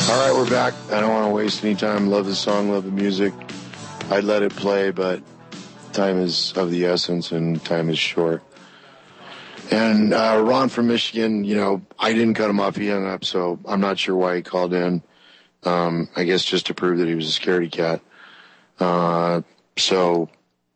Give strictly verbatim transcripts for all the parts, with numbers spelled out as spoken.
All right, we're back. I don't want to waste any time. Love the song, love the music. I'd let it play, but time is of the essence and time is short. And uh, Ron from Michigan, you know, I didn't cut him off. He hung up, so I'm not sure why he called in. Um, I guess just to prove that he was a scaredy cat. Uh, so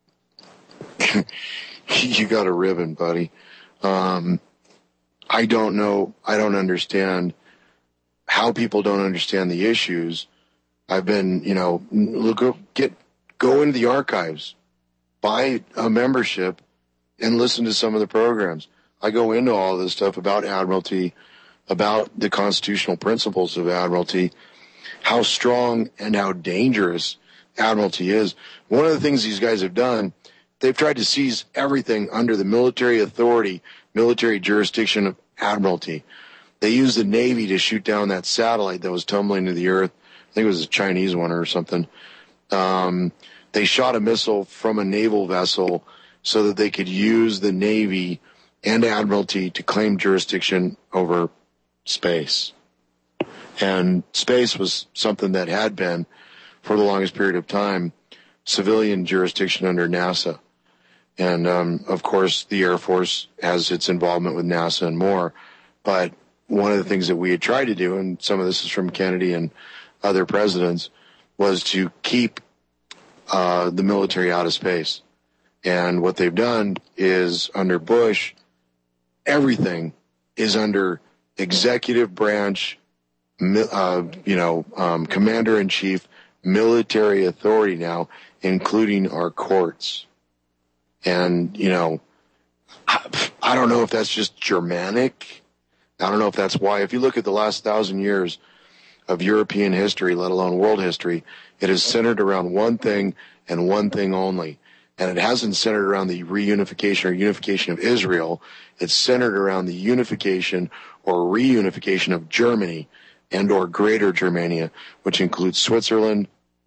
you got a ribbon, buddy. Um, I don't know. I don't understand how people don't understand the issues. I've been, you know, look, get, go into the archives, buy a membership, and listen to some of the programs. I go into all this stuff about Admiralty, about the constitutional principles of Admiralty, how strong and how dangerous Admiralty is. One of the things these guys have done, they've tried to seize everything under the military authority, military jurisdiction of Admiralty. They used the Navy to shoot down that satellite that was tumbling to the earth. I think it was a Chinese one or something. Um, they shot a missile from a naval vessel so that they could use the Navy and Admiralty to claim jurisdiction over space. And space was something that had been, for the longest period of time, civilian jurisdiction under NASA. And, um, of course, the Air Force has its involvement with NASA and more. But one of the things that we had tried to do, and some of this is from Kennedy and other presidents, was to keep uh, the military out of space. And what they've done is, under Bush, everything is under executive branch, uh, you know, um, commander-in-chief military authority now, including our courts. And, you know, I, I don't know if that's just Germanic. I don't know if that's why. If you look at the last thousand years of European history, let alone world history, it is centered around one thing and one thing only. And it hasn't centered around the reunification or unification of Israel. It's centered around the unification or reunification of Germany and or Greater Germania, which includes Switzerland,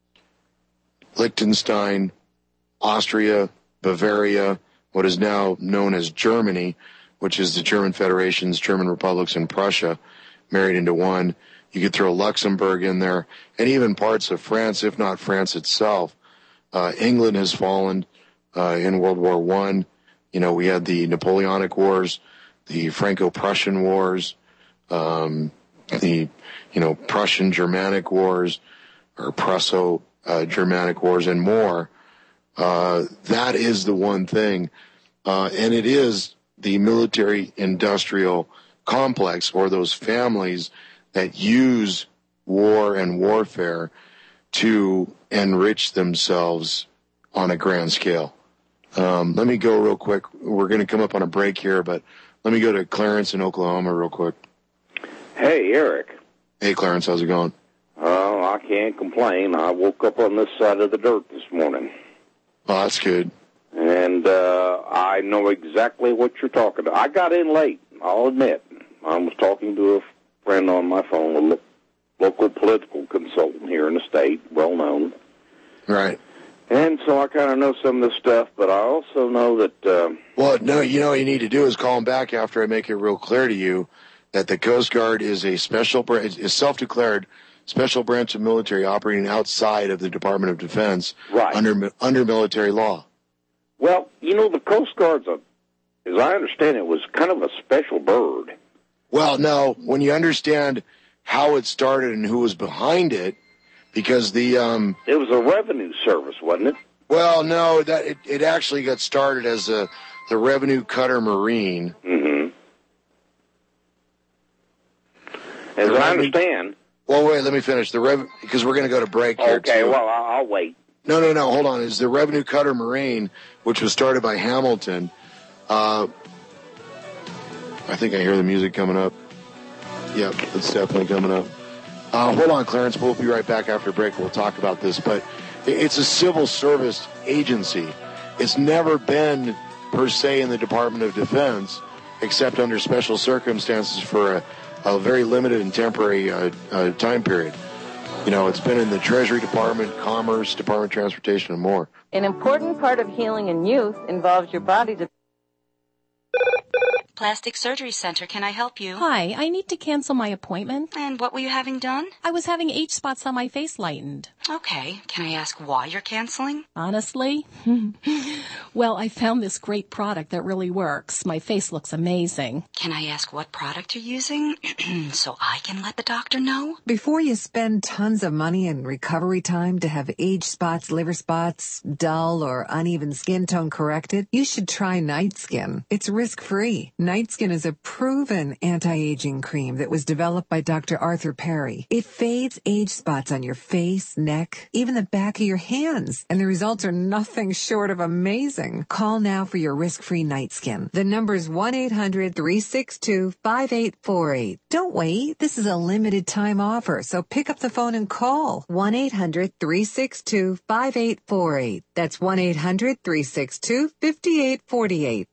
Liechtenstein, Austria, Bavaria, what is now known as Germany, which is the German federations, German republics, and Prussia, married into one. You could throw Luxembourg in there, and even parts of France, if not France itself. Uh, England has fallen uh, in World War One. You know, we had the Napoleonic Wars, the Franco-Prussian Wars, um, the, you know, Prussian-Germanic Wars, or Prusso-Germanic Wars, and more. Uh, that is the one thing. Uh, and it is the military-industrial complex, or those families that use war and warfare to enrich themselves on a grand scale. Um, let me go real quick. We're going to come up on a break here, but let me go to Clarence in Oklahoma real quick. Hey, Eric. Hey, Clarence, how's it going? Oh, I can't complain. I woke up on this side of the dirt this morning. Oh, that's good. And uh, I know exactly what you're talking about. I got in late, I'll admit. I was talking to a friend on my phone, a lo- local political consultant here in the state, well known. Right. And so I kind of know some of this stuff, but I also know that... Uh, well, no, you know what you need to do is call them back after I make it real clear to you that the Coast Guard is a special, is self-declared special branch of military operating outside of the Department of Defense, right, under under military law. Well, you know, the Coast Guard's, a, as I understand it, was kind of a special bird. Well, no, when you understand how it started and who was behind it, because the... Um, it was a revenue service, wasn't it? Well, no, that it, it actually got started as a, the Revenue Cutter Marine. Mm-hmm. As I understand... Well, wait, let me finish. The rev because we're going to go to break here, Okay, too. well, I'll, I'll wait. No, no, no, hold on. It's the Revenue Cutter Marine, which was started by Hamilton. Uh, I think I hear the music coming up. Yep, it's definitely coming up. Uh, hold on, Clarence. We'll be right back after break. We'll talk about this. But it's a civil service agency. It's never been, per se, in the Department of Defense, except under special circumstances for a, a very limited and temporary uh, uh, time period. You know, it's been in the Treasury Department, Commerce, Department of Transportation, and more. An important part of healing in youth involves your body. De- Plastic Surgery Center. Can I help you? Hi, I need to cancel my appointment. And what were you having done? I was having age spots on my face lightened. Okay. Can I ask why you're canceling? Honestly? Well, I found this great product that really works. My face looks amazing. Can I ask what product you're using so I can let the doctor know? Before you spend tons of money and recovery time to have age spots, liver spots, dull or uneven skin tone corrected, you should try Night Skin. It's risk-free. Night Skin is a proven anti-aging cream that was developed by Doctor Arthur Perry. It fades age spots on your face, neck, even the back of your hands, and the results are nothing short of amazing. Call now for your risk-free Night Skin. The number is one eight hundred three six two five eight four eight. Don't wait. This is a limited time offer, so pick up the phone and call one eight hundred three six two five eight four eight. That's one eight hundred three six two five eight four eight.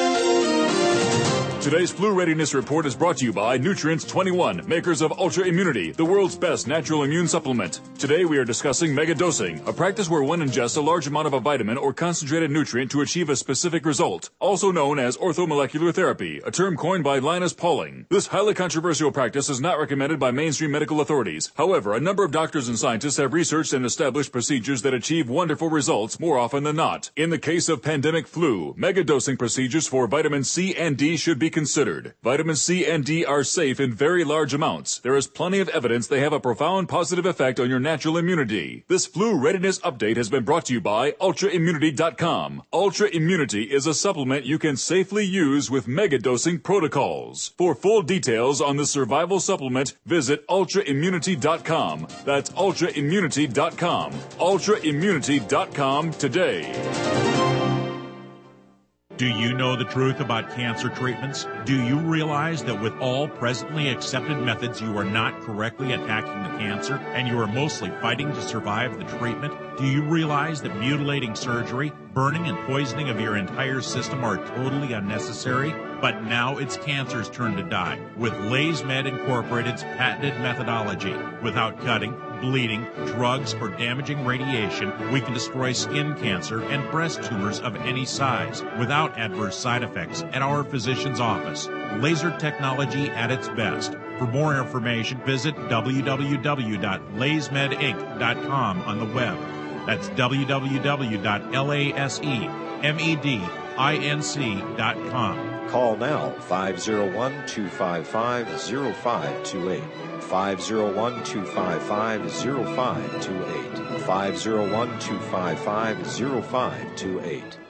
Today's Flu Readiness Report is brought to you by Nutrients twenty-one, makers of Ultra Immunity, the world's best natural immune supplement. Today we are discussing megadosing, a practice where one ingests a large amount of a vitamin or concentrated nutrient to achieve a specific result, also known as orthomolecular therapy, a term coined by Linus Pauling. This highly controversial practice is not recommended by mainstream medical authorities. However, a number of doctors and scientists have researched and established procedures that achieve wonderful results more often than not. In the case of pandemic flu, megadosing procedures for vitamin C and D should be considered. Vitamin C and D are safe in very large amounts. There is plenty of evidence they have a profound positive effect on your natural immunity. This flu readiness update has been brought to you by Ultra Immunity dot com. Ultra Immunity is a supplement you can safely use with megadosing protocols. For full details on the survival supplement, visit Ultra Immunity dot com. That's Ultra Immunity dot com. Ultra Immunity dot com today. Do you know the truth about cancer treatments? Do you realize that with all presently accepted methods, you are not correctly attacking the cancer and you are mostly fighting to survive the treatment? Do you realize that mutilating surgery, burning and poisoning of your entire system are totally unnecessary? But now it's cancer's turn to die with LaysMed Incorporated's patented methodology. Without cutting, bleeding, drugs, or damaging radiation, we can destroy skin cancer and breast tumors of any size without adverse side effects at our physician's office. Laser technology at its best. For more information, visit w w w dot lays med inc dot com on the web. That's w w w dot lays med dot com. Call now, five oh one, two five five, oh five two eight. five oh one, two five five, oh five two eight. five oh one, two five five, oh five two eight.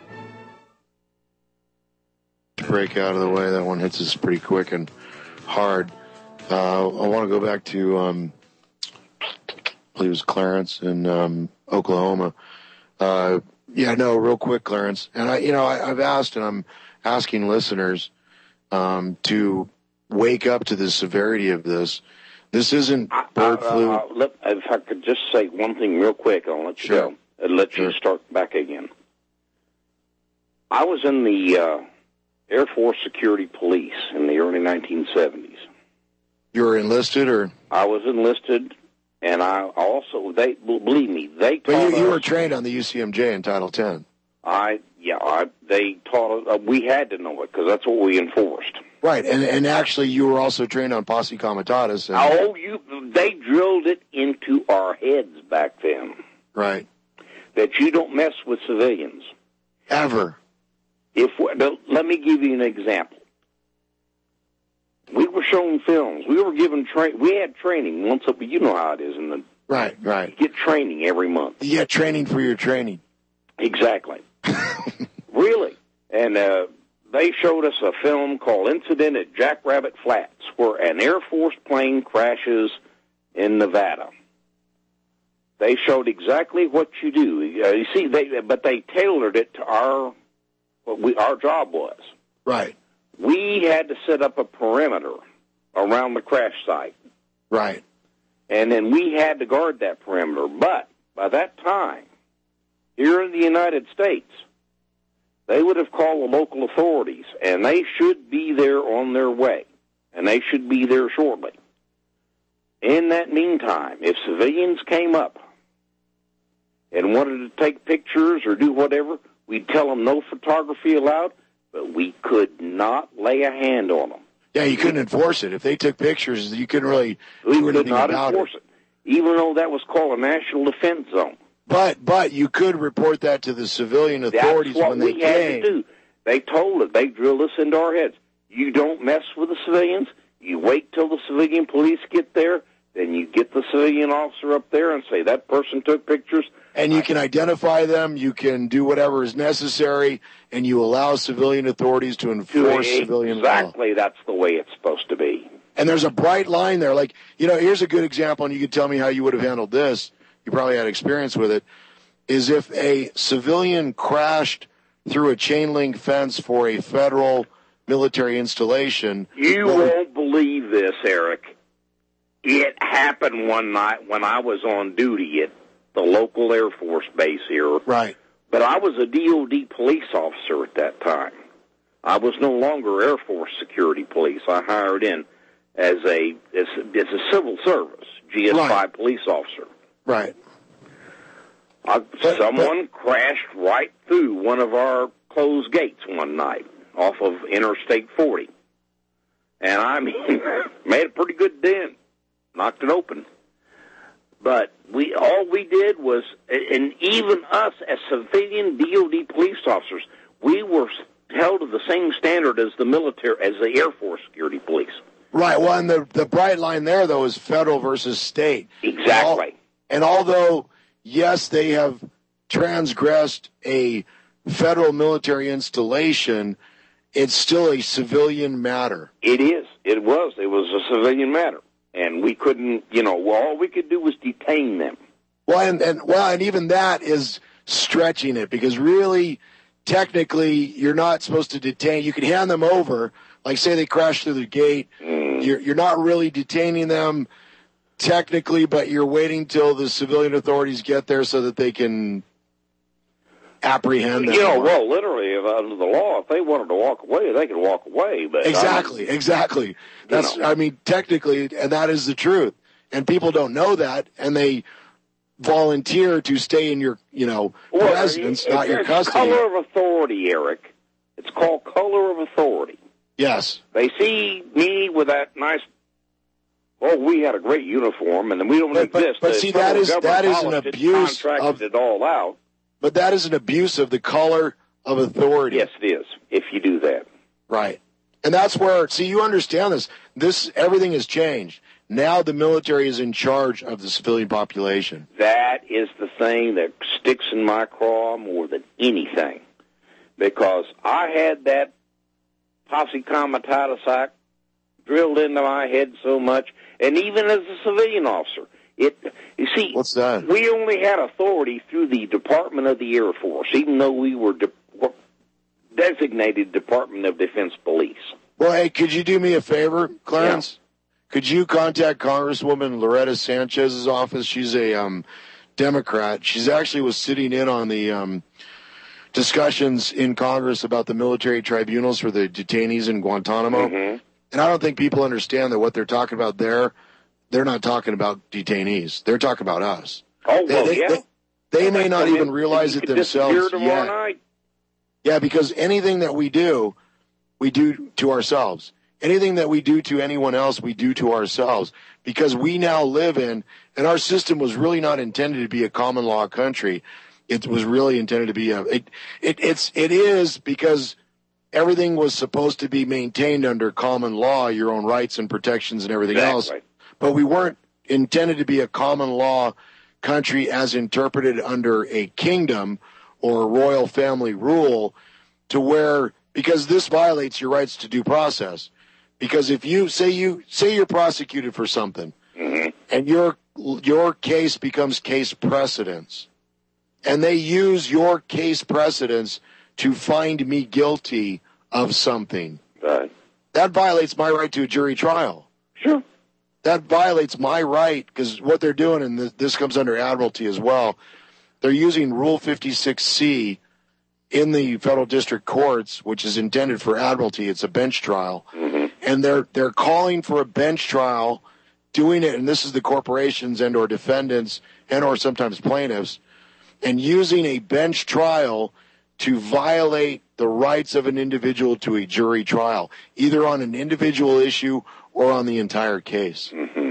Break out of the way. That one hits us pretty quick and hard. Uh, I want to go back to, um, I believe it was Clarence in um, Oklahoma. Uh, yeah, no, real quick, Clarence. And I, you know, I, I've asked, and I'm asking listeners um, to wake up to the severity of this. This isn't bird uh, flu. Uh, let, if I could just say one thing real quick, I'll let you Sure. go and let Sure. you start back again. I was in the uh, Air Force Security Police in the early nineteen seventies. You were enlisted, or? I was enlisted, and I also, they believe me, they taught But you, you us, were trained on the U C M J in Title ten. I, yeah, I, they taught us, uh, we had to know it because that's what we enforced. Right, and and actually you were also trained on Posse Comitatus. And, Oh, you, they drilled it into our heads back then. Right. That you don't mess with civilians. Ever. If we, let me give you an example. We were shown films. We were given train. We had training once a week. You know how it is in the Right, right. you get training every month. You get training for your training. Exactly. Really. And uh, they showed us a film called Incident at Jackrabbit Flats, where an Air Force plane crashes in Nevada. They showed exactly what you do. Uh, you see, they but they tailored it to our what we our job was. Right. We had to set up a perimeter around the crash site. Right. And then we had to guard that perimeter. But by that time, here in the United States, they would have called the local authorities, and they should be there on their way, and they should be there shortly. In that meantime, if civilians came up and wanted to take pictures or do whatever, we'd tell them no photography allowed, but we could not let lay a hand on them. Yeah, you couldn't enforce it. If they took pictures, you couldn't really we do could anything not about enforce it. it, even though that was called a national defense zone. But but you could report that to the civilian authorities That's what when they we had came. to do. They told us, they drilled us into our heads. You don't mess with the civilians. You wait till the civilian police get there. Then you get the civilian officer up there and say, that person took pictures. And you can identify them. You can do whatever is necessary. And you allow civilian authorities to enforce exactly, civilian law. Exactly. That's the way it's supposed to be. And there's a bright line there. Like, you know, here's a good example, and you could tell me how you would have handled this. You probably had experience with it. Is if a civilian crashed through a chain link fence for a federal military installation. You won't believe this, Eric. It happened one night when I was on duty at the local Air Force base here. Right. But I was a D O D police officer at that time. I was no longer Air Force security police. I hired in as a as, as a civil service, G S five right. police officer. Right. I, someone but, crashed right through one of our closed gates one night off of Interstate forty. And I mean, made a pretty good dent. Knocked it open. But we all we did was, and even us as civilian D O D police officers, we were held to the same standard as the military, as the Air Force security police. Right. Well, and the, the bright line there, though, is federal versus state. Exactly. And, all, and although, yes, they have transgressed a federal military installation, it's still a civilian matter. It is. It was. It was a civilian matter. And we couldn't, you know, well, all we could do was detain them. Well, and, and well, and even that is stretching it, because really, technically, you're not supposed to detain. You can hand them over, like say they crash through the gate. Mm. You're you're not really detaining them technically, but you're waiting till the civilian authorities get there so that they can apprehend them. You know, well, literally, if, under the law, if they wanted to walk away, they could walk away. But exactly, I mean, exactly. That's, you know. I mean, technically, and that is the truth. And people don't know that, and they volunteer to stay in your, you know, well, residence, it, not it, your it's custody. Color of authority, Eric. It's called color of authority. Yes. They see me with that nice. Oh, we had a great uniform, and then we don't but, exist. But, but see, that is that is an abuse of it all out. But that is an abuse of the color of authority. Yes, it is. If you do that, right, and that's where. See, you understand this. This everything has changed. Now the military is in charge of the civilian population. That is the thing that sticks in my craw more than anything, because I had that posse comitatus act drilled into my head so much, and even as a civilian officer, it. You see, what's that? We only had authority through the Department of the Air Force, even though we were de- designated Department of Defense Police. Well, hey, could you do me a favor, Clarence? Yeah. Could you contact Congresswoman Loretta Sanchez's office? She's a um, Democrat. She's actually was sitting in on the um, discussions in Congress about the military tribunals for the detainees in Guantanamo. Mm-hmm. And I don't think people understand that what they're talking about there, they're not talking about detainees. They're talking about us. Oh, well, they, they, yeah. They, they may not even realize it themselves yet. Night. Yeah, because anything that we do, we do to ourselves. Anything that we do to anyone else, we do to ourselves, because we now live in, and our system was really not intended to be a common law country. It was really intended to be a, it, it, it's, it is because everything was supposed to be maintained under common law, your own rights and protections and everything exactly. else. But we weren't intended to be a common law country as interpreted under a kingdom or a royal family rule, to where, because this violates your rights to due process. Because if you say you say you're prosecuted for something, mm-hmm. and your your case becomes case precedence, and they use your case precedence to find me guilty of something, right. that violates my right to a jury trial. Sure. That violates my right, because what they're doing, and this, this comes under admiralty as well, they're using Rule fifty-six C in the federal district courts, which is intended for admiralty. It's a bench trial. Mm-hmm. And they're they're calling for a bench trial, doing it, and this is the corporations and or defendants and or sometimes plaintiffs, and using a bench trial to violate the rights of an individual to a jury trial, either on an individual issue or on the entire case. Mm-hmm.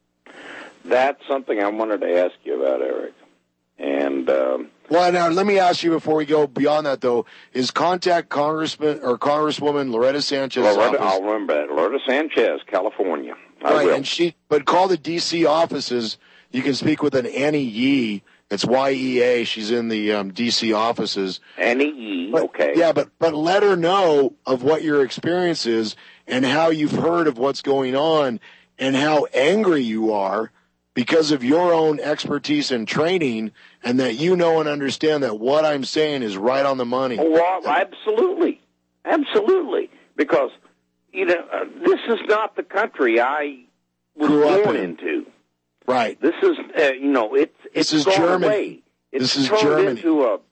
That's something I wanted to ask you about, Eric. And um, well, now let me ask you before we go beyond that, though: is contact Congressman or Congresswoman Loretta Sanchez? Loretta, I'll remember that. Loretta Sanchez, California. I right, will. and she, but call the D C offices. You can speak with an Annie Yee. It's Y E A. She's in the um, D C offices. Annie Yee. But, okay. Yeah, but but let her know of what your experience is and how you've heard of what's going on and how angry you are because of your own expertise and training, and that you know and understand that what I'm saying is right on the money. Well, absolutely. Absolutely. Because, you know, uh, this is not the country I was Grew up born in. into. Right. This is, uh, you know, it's, it's This is gone Germany. away. It's This is turned Germany. into a,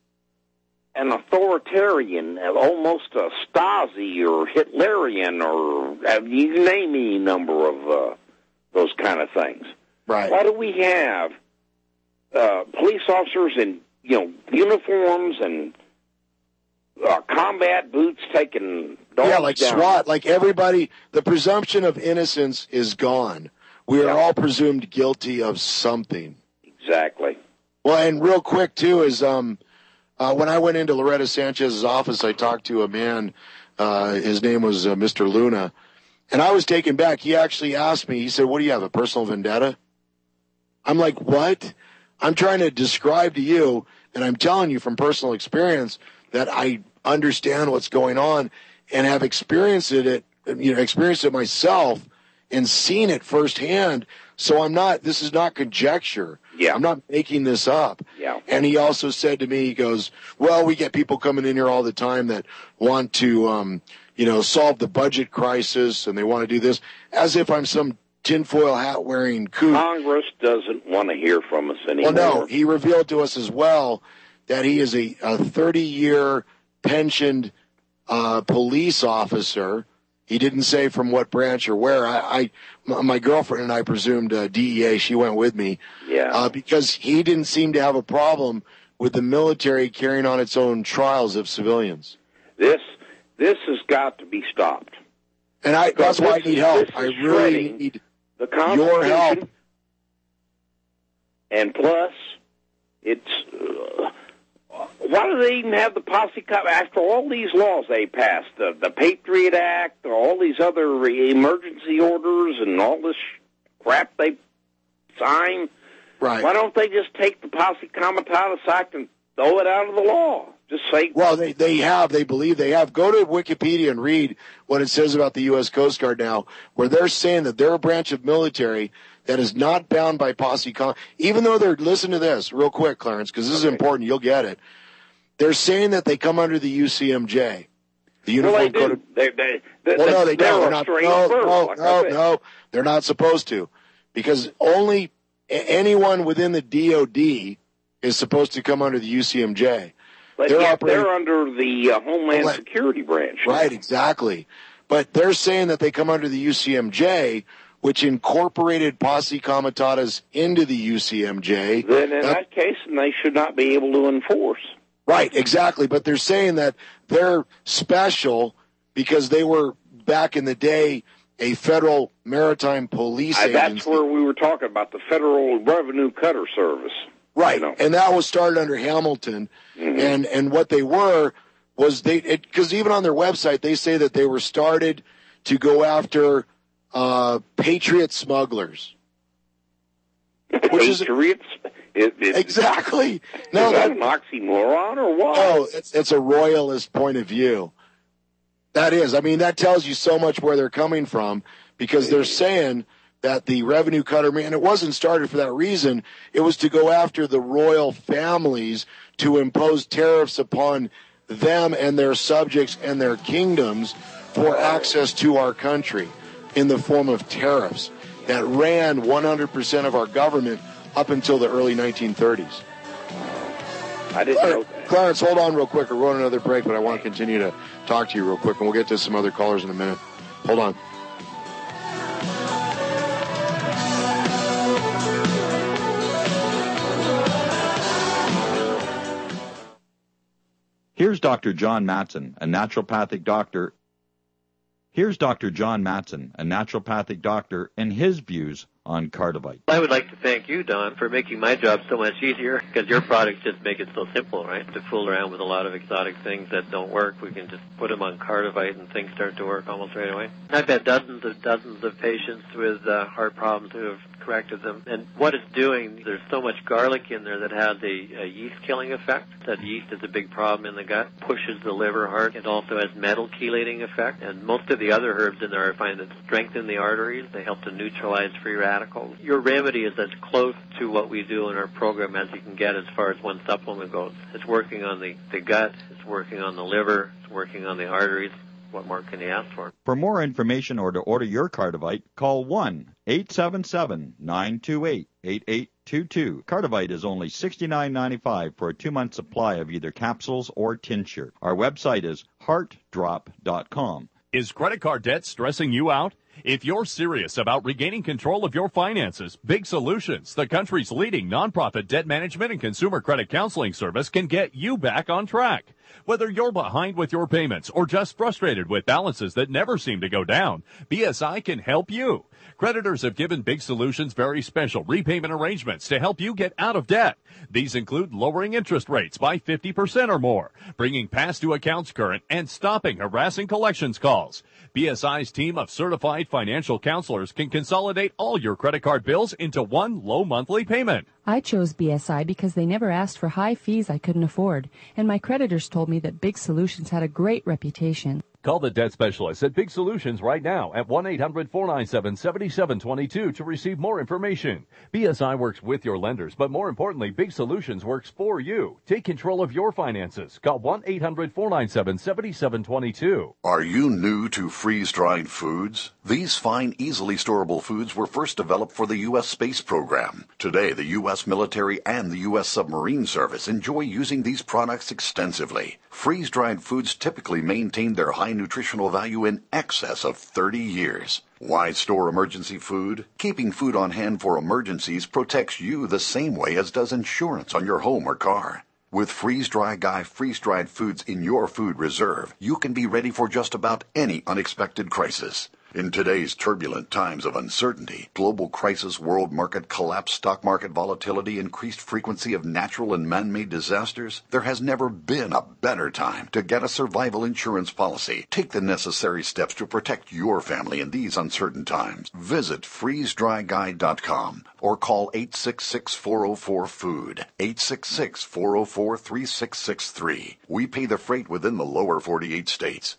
an authoritarian, almost a Stasi or Hitlerian or uh, you name any number of uh, those kind of things. Right. Why do we have uh, police officers in, you know, uniforms and uh, combat boots taking dogs Yeah, like down? SWAT. Like everybody, the presumption of innocence is gone. We are Yeah. all presumed guilty of something. Exactly. Well, and real quick, too, is um, uh, when I went into Loretta Sanchez's office, I talked to a man. Uh, his name was uh, Mister Luna. And I was taken back. He actually asked me, he said, what do you have, a personal vendetta? I'm like, what? I'm trying to describe to you, and I'm telling you from personal experience that I understand what's going on and have experienced it, you know, experienced it myself and seen it firsthand. So I'm not, this is not conjecture. Yeah. I'm not making this up. Yeah. And he also said to me, he goes, well, we get people coming in here all the time that want to, um, you know, solve the budget crisis and they want to do this, as if I'm some tinfoil hat wearing kook. Congress doesn't want to hear from us anymore. Well, no, he revealed to us as well that he is a, a thirty-year pensioned uh, police officer. He didn't say from what branch or where. I, I my girlfriend and I presumed uh, D E A. She went with me. Yeah. Uh, because he didn't seem to have a problem with the military carrying on its own trials of civilians. This this has got to be stopped. And I, that's This why I is- need help. this I is really shredding need the your help. Constitution. And plus, it's uh, why do they even have the posse cop after all these laws they passed, the, the Patriot Act, all these other emergency orders, and all this crap they sign? Right. Why don't they just take the Posse Comitatus Act and throw it out of the law? Just say, Well, they, they have. They believe they have. Go to Wikipedia and read what it says about the U S Coast Guard now, where they're saying that they're a branch of military that is not bound by posse com. Even though they're, listen to this real quick, Clarence, because this is Okay. important. You'll get it. They're saying that they come under the U C M J. The well, Uniform they Code do. of... They, they, they, Well, no, they they're don't. They're a not, strange no, bird, no, like I no, said. no. They're not supposed to. Because only a- anyone within the D O D is supposed to come under the U C M J. But They're yet operating- they're under the uh, Homeland Well, Security branch. Right, exactly. But they're saying that they come under the U C M J, which incorporated posse comitatus into the U C M J. Then in That- that case, they should not be able to enforce. Right, exactly. But they're saying that they're special because they were, back in the day, a federal maritime police Uh, agency. that's where we were talking about the Federal Revenue Cutter Service. Right, You know. and that was started under Hamilton, Mm-hmm. and and what they were was they, because even on their website they say that they were started to go after uh, patriot smugglers. Which is- Patriots? It, it, Exactly. No, is that that, an oxymoron or what? oh, it's it's a royalist point of view. That is, I mean, that tells you so much where they're coming from, because they're saying that the revenue cutter, and it wasn't started for that reason. It was to go after the royal families to impose tariffs upon them and their subjects and their kingdoms for access to our country in the form of tariffs that ran one hundred percent of our government up until the early nineteen thirties. I didn't know that. Clarence, hold on real quick. We're going another break, but I want to continue to talk to you real quick, and we'll get to some other callers in a minute. Hold on. Here's Here's Doctor John Matson, a naturopathic doctor. Here's Doctor John Matson, a naturopathic doctor, and his views on Cardivite. I would like to thank you, Don, for making my job so much easier, because your products just make it so simple, right? To fool around with a lot of exotic things that don't work, we can just put them on Cardivite and things start to work almost right away. I've had dozens of dozens of patients with uh, heart problems who have corrected them. And what it's doing, there's so much garlic in there that has a, a yeast-killing effect. That yeast is a big problem in the gut, pushes the liver hard. It also has metal chelating effect. And most of the other herbs in there I find that strengthen the arteries. They help to neutralize free radicals. Your remedy is as close to what we do in our program as you can get as far as one supplement goes. It's working on the, the gut, it's working on the liver, it's working on the arteries. What more can you ask for? For more information or to order your Cardivite, call one eight seven seven, nine two eight, eight eight two two. Cardivite is only sixty-nine ninety-five for a two-month supply of either capsules or tincture. Our website is heart drop dot com. Is credit card debt stressing you out? If you're serious about regaining control of your finances, Big Solutions, the country's leading nonprofit debt management and consumer credit counseling service, can get you back on track. Whether you're behind with your payments or just frustrated with balances that never seem to go down, B S I can help you. Creditors have given Big Solutions very special repayment arrangements to help you get out of debt. These include lowering interest rates by fifty percent or more, bringing past due accounts current, and stopping harassing collections calls. B S I's team of certified financial counselors can consolidate all your credit card bills into one low monthly payment. I chose B S I because they never asked for high fees I couldn't afford, and my creditors told me that Big Solutions had a great reputation. Call the debt specialist at Big Solutions right now at one eight hundred, four nine seven, seven seven two two to receive more information. B S I works with your lenders, but more importantly, Big Solutions works for you. Take control of your finances. Call one eight hundred, four nine seven, seven seven two two. Are you new to freeze-dried foods? These fine, easily storable foods were first developed for the U S space program. Today, the U S military and the U S submarine service enjoy using these products extensively. Freeze-dried foods typically maintain their high nutritional value in excess of thirty years. Why store emergency food? Keeping food on hand for emergencies protects you the same way as does insurance on your home or car. With Freeze-Dry Guy freeze-dried foods in your food reserve, you can be ready for just about any unexpected crisis. In today's turbulent times of uncertainty, global crisis, world market collapse, stock market volatility, increased frequency of natural and man-made disasters, there has never been a better time to get a survival insurance policy. Take the necessary steps to protect your family in these uncertain times. Visit freeze dry guy dot com or call eight six six, four oh four, food, eight six six, four oh four, three six six three. We pay the freight within the lower forty-eight states.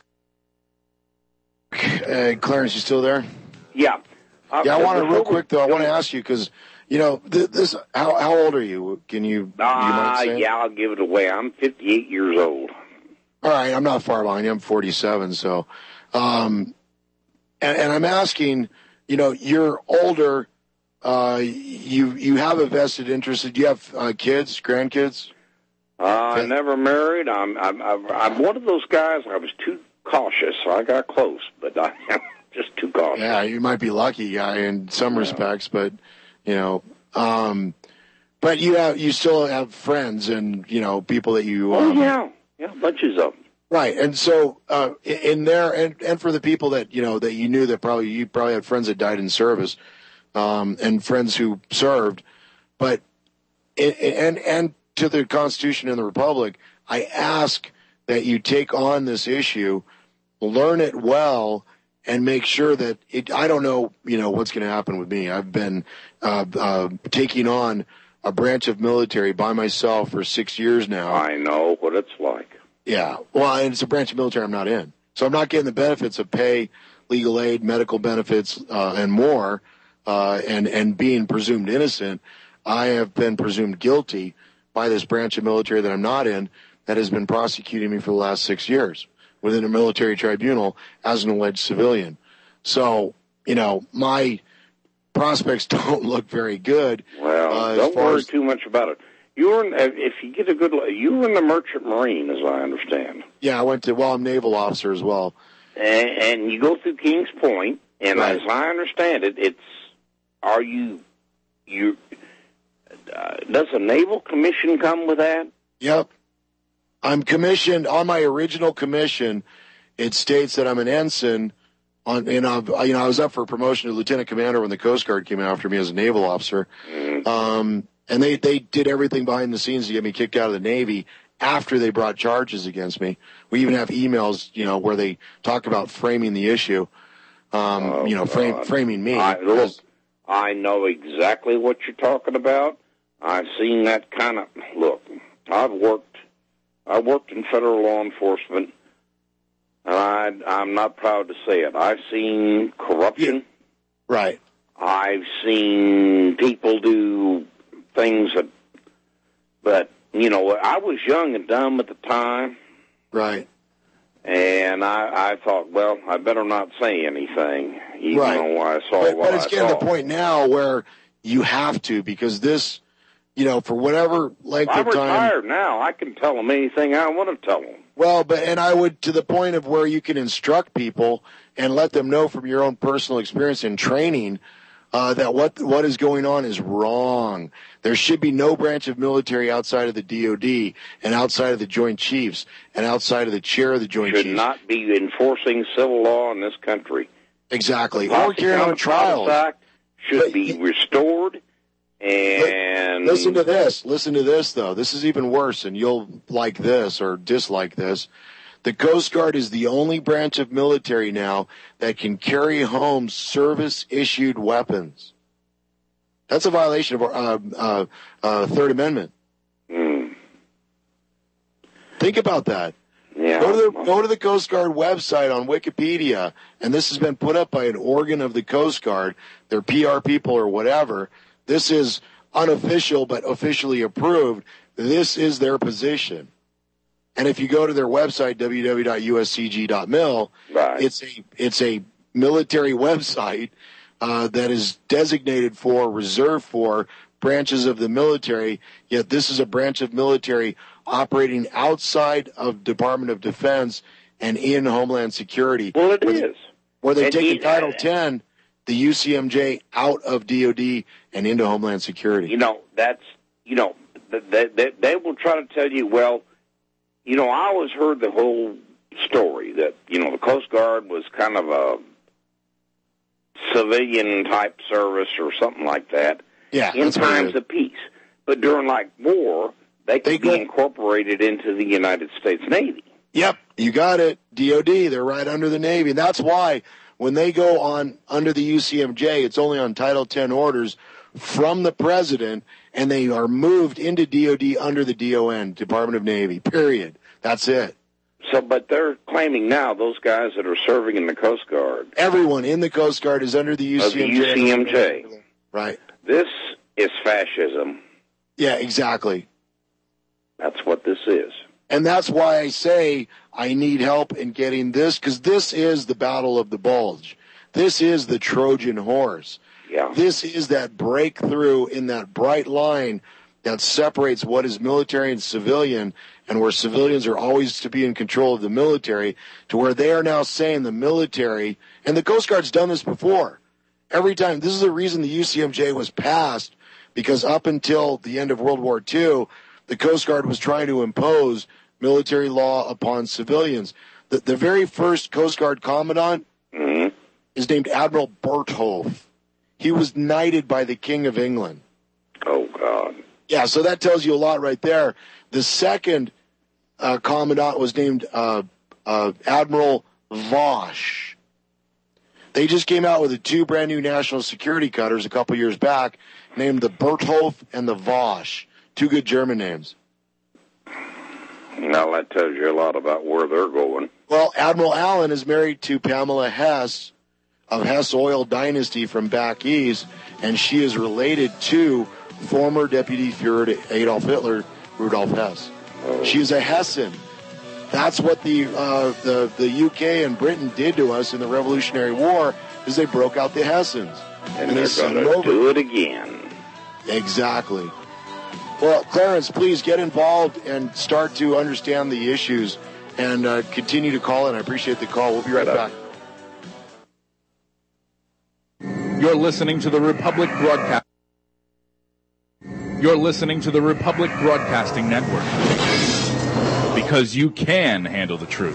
Uh, Clarence, you still there? Yeah. Uh, yeah, I want to real quick, though, I want to ask you, because, you know, th- this, how, how old are you? Can you, Ah, you uh, yeah, I'll give it away. I'm fifty-eight years old. All right, I'm not far behind you. I'm forty-seven, so, um, and, and I'm asking, you know, you're older, uh, you, you have a vested interest. Do you have uh, kids, grandkids? Uh, I never married. I'm, I'm, I'm, I'm one of those guys. I was too cautious, so I got close, but I am just too cautious. Yeah, you might be lucky, guy, in some yeah. respects, but you know, um, but you have you still have friends and you know people that you. Um, oh yeah, yeah, bunches of them. Right, and so uh, in there, and and for the people that you know that you knew that probably you probably had friends that died in service, um, and friends who served, but and and to the Constitution and the Republic, I ask that you take on this issue, learn it well, and make sure that it, I don't know, you know, what's going to happen with me. I've been uh, uh, taking on a branch of military by myself for six years now. I know what it's like. Yeah. Well, and it's a branch of military I'm not in. So I'm not getting the benefits of pay, legal aid, medical benefits, uh, and more, uh, and, and being presumed innocent. I have been presumed guilty by this branch of military that I'm not in, that has been prosecuting me for the last six years within a military tribunal as an alleged civilian. So, you know, my prospects don't look very good. Well, uh, don't worry as, too much about it. You were in, if you get a good, you were in the Merchant Marine, as I understand. Yeah, I went to, well, I'm naval officer as well. And, and you go through Kings Point, and right. as I understand it, it's, are you, you, uh, does a naval commission come with that? Yep. I'm commissioned on my original commission. It states that I'm an ensign. On, and I've, you know, I was up for promotion to lieutenant commander when the Coast Guard came after me as a naval officer. Um, and they, they did everything behind the scenes to get me kicked out of the Navy after they brought charges against me. We even have emails, you know, where they talk about framing the issue, um, oh, you know, frame, God. framing me. I, look, I know exactly what you're talking about. I've seen that kind of, look, I've worked, I worked in federal law enforcement. And I, I'm not proud to say it. I've seen corruption. Right. I've seen people do things that, but, you know, I was young and dumb at the time. Right. And I, I thought, well, I better not say anything, even right. though I saw but, what but it's I getting saw. to the point now where you have to, because this, you know, for whatever length I'm of time. I'm retired now. I can tell them anything I want to tell them. Well, but and I would, to the point of where you can instruct people and let them know from your own personal experience and training uh, that what what is going on is wrong. There should be no branch of military outside of the D O D and outside of the Joint Chiefs and outside of the chair of the Joint Should Chiefs. not be enforcing civil law in this country. Exactly. The Or carrying on trials. Act should But, be restored. And listen to this. Listen to this, though. This is even worse, and you'll like this or dislike this. The Coast Guard is the only branch of military now that can carry home service-issued weapons. That's a violation of our uh, uh, uh, Third Amendment. Mm. Think about that. Yeah. Go to the go to the Coast Guard website on Wikipedia, and this has been put up by an organ of the Coast Guard, their P R people or whatever. This is unofficial but officially approved. This is their position. And if you go to their website, w w w dot u s c g dot mil, right. it's a it's a military website uh, that is designated for, reserved for branches of the military, yet this is a branch of military operating outside of Department of Defense and in Homeland Security. Well, it where is. They, where they've And taken he- Title ten, the U C M J, out of D O D and into Homeland Security. You know, that's, you know, they, they, they will try to tell you, well, you know, I always heard the whole story that, you know, the Coast Guard was kind of a civilian-type service or something like that Yeah, in that's what it times is. of peace. But during, like, war, they could They be go- incorporated into the United States Navy. Yep, you got it. D O D, they're right under the Navy. And that's why when they go on under the U C M J, it's only on Title ten orders from the President, and they are moved into D O D under the D O N, Department of Navy, period. That's it. So, but they're claiming now those guys that are serving in the Coast Guard, Everyone in the Coast Guard is under the U of C the M J. U C M J. Right. This is fascism. Yeah, exactly. That's what this is. And that's why I say I need help in getting this, because this is the Battle of the Bulge. This is the Trojan horse. Yeah. This is that breakthrough in that bright line that separates what is military and civilian, and where civilians are always to be in control of the military, to where they are now saying the military, and the Coast Guard's done this before. Every time, this is the reason the U C M J was passed, because up until the end of World War Two, the Coast Guard was trying to impose military law upon civilians. The, the very first Coast Guard commandant Mm-hmm. is named Admiral Bertholf. He was knighted by the King of England. Oh, God. Yeah, so that tells you a lot right there. The second uh, commandant was named uh, uh, Admiral Vosch. They just came out with the two brand new national security cutters a couple years back, named the Bertholf and the Vosch. Two good German names. Now that tells you a lot about where they're going. Well, Admiral Allen is married to Pamela Hess of Hess Oil Dynasty from back east, and she is related to former Deputy Führer to Adolf Hitler, Rudolf Hess. Oh. She is a Hessian. That's what the, uh, the the U K and Britain did to us in the Revolutionary War, is they broke out the Hessians. And, they they're sent going them to over. do it again. Exactly. Well, Clarence, please get involved and start to understand the issues and uh, continue to call in. I appreciate the call. We'll be right, Right back. You're listening to the Republic Broadcast. You're listening to the Republic Broadcasting Network. because you can handle the truth.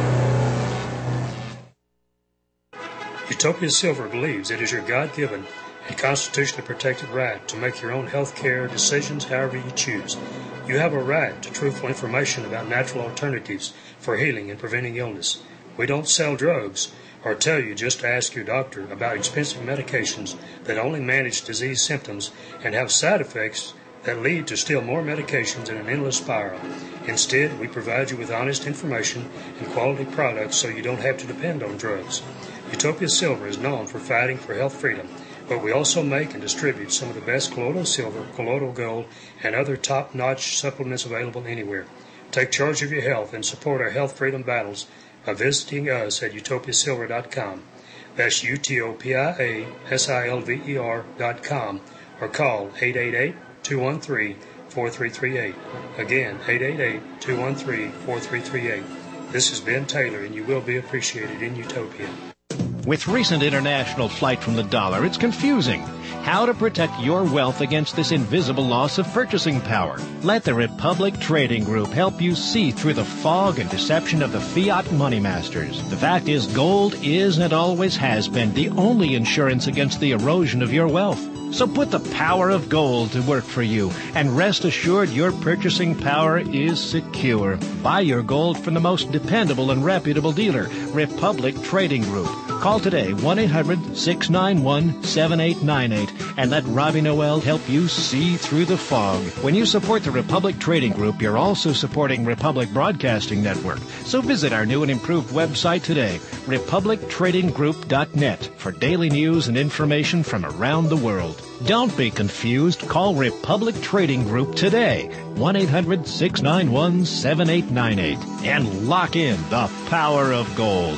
Utopia Silver believes it is your God-given and constitutionally protected right to make your own health care decisions however you choose. You have a right to truthful information about natural alternatives for healing and preventing illness. We don't sell drugs or tell you just to ask your doctor about expensive medications that only manage disease symptoms and have side effects that lead to still more medications in an endless spiral. Instead, we provide you with honest information and quality products so you don't have to depend on drugs. Utopia Silver is known for fighting for health freedom, but we also make and distribute some of the best colloidal silver, colloidal gold, and other top-notch supplements available anywhere. Take charge of your health and support our health freedom battles by visiting us at utopia silver dot com. That's U T O P I A S I L V E R dot com, or call eight eight eight, two one three, four three three eight. Again, eight eight eight, two one three, four three three eight. This is Ben Taylor, and you will be appreciated in Utopia. With recent international flight from the dollar, it's confusing. How to protect your wealth against this invisible loss of purchasing power. Let the Republic Trading Group help you see through the fog and deception of the fiat money masters. The fact is, gold is and always has been the only insurance against the erosion of your wealth. So put the power of gold to work for you, and rest assured your purchasing power is secure. Buy your gold from the most dependable and reputable dealer, Republic Trading Group. Call today, one eight hundred, six nine one, seven eight nine eight, and let Robbie Noel help you see through the fog. When you support the Republic Trading Group, you're also supporting Republic Broadcasting Network. So visit our new and improved website today, republic trading group dot net, for daily news and information from around the world. Don't be confused. Call Republic Trading Group today, one eight hundred, six nine one, seven eight nine eight, and lock in the power of gold.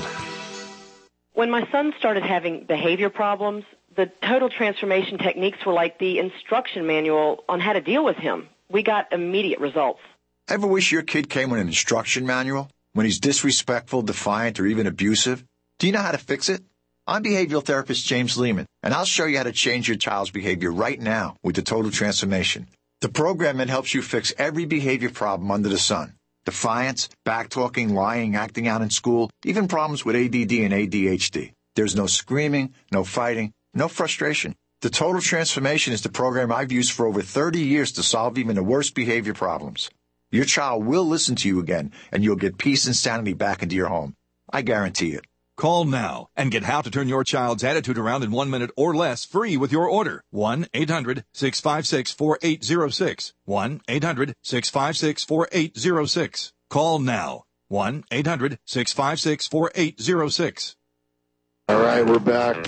When my son started having behavior problems, the total transformation techniques were like the instruction manual on how to deal with him. We got immediate results. Ever wish your kid came with an instruction manual? When he's disrespectful, defiant, or even abusive? Do you know how to fix it? I'm behavioral therapist James Lehman, and I'll show you how to change your child's behavior right now with the Total Transformation. The program that helps you fix every behavior problem under the sun. Defiance, backtalking, lying, acting out in school, even problems with A D D and A D H D. There's no screaming, no fighting, no frustration. The Total Transformation is the program I've used for over thirty years to solve even the worst behavior problems. Your child will listen to you again, and you'll get peace and sanity back into your home. I guarantee it. Call now and get how to turn your child's attitude around in one minute or less free with your order. one eight hundred, six five six, four eight zero six. one eight hundred, six five six, four eight zero six. Call now. one eight hundred, six five six, four eight zero six. All right, we're back.